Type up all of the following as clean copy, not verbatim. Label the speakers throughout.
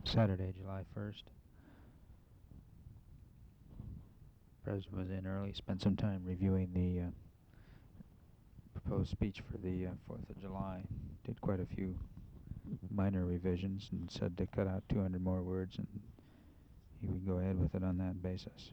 Speaker 1: Saturday, July 1st. President was in early, spent some time reviewing the proposed speech for the 4th of July. Did quite a few minor revisions and said to cut out 200 more words, and he would go ahead with it on that basis.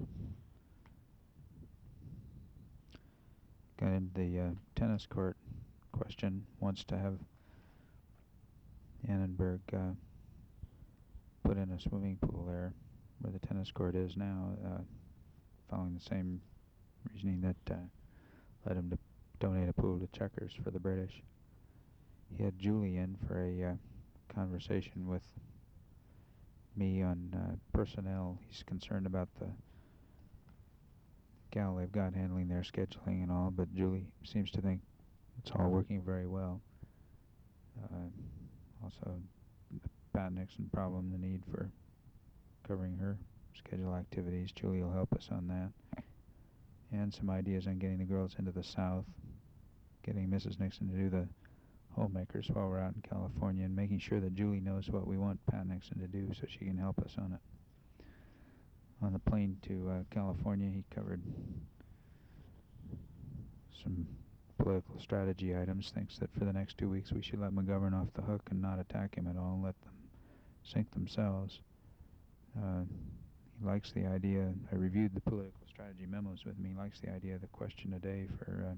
Speaker 1: Got into the tennis court question. Wants to have Annenberg put in a swimming pool there where the tennis court is now, following the same reasoning that led him to donate a pool to Chequers for the British. He had Julie in for a conversation with me on personnel. He's concerned about the gal they've got handling their scheduling and all, but Julie seems to think it's all working very well. Also, the Pat Nixon problem, the need for covering her schedule activities. Julie will help us on that. And some ideas on getting the girls into the South, getting Mrs. Nixon to do the homemakers while we're out in California, and making sure that Julie knows what we want Pat Nixon to do so she can help us on it. On the plane to California, he covered some political strategy items, thinks that for the next 2 weeks we should let McGovern off the hook and not attack him at all, and let them sink themselves. He likes the idea, I reviewed the political strategy memos with him, he likes the idea of the question a day for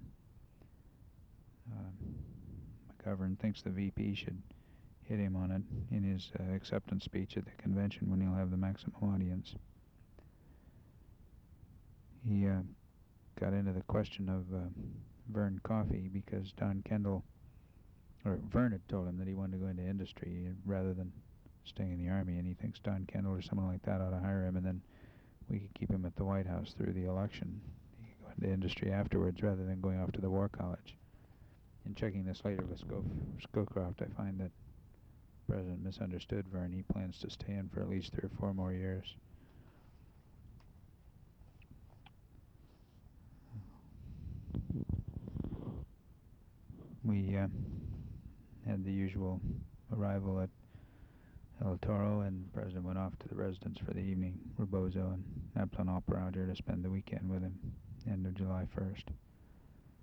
Speaker 1: McGovern, thinks the VP should hit him on it in his acceptance speech at the convention when he'll have the maximum audience. He got into the question of Vern Coffey because Don Kendall, or Vern had told him that he wanted to go into industry rather than staying in the Army, and he thinks Don Kendall or someone like that ought to hire him, and then we could keep him at the White House through the election. He could go into industry afterwards rather than going off to the War College. In checking this later with Scowcroft, I find that the President misunderstood Vern. He plans to stay in for at least 3 or 4 more years. We had the usual arrival at El Toro, and the President went off to the residence for the evening. Rebozo and Absalon Opera out here to spend the weekend with him, end of July 1st.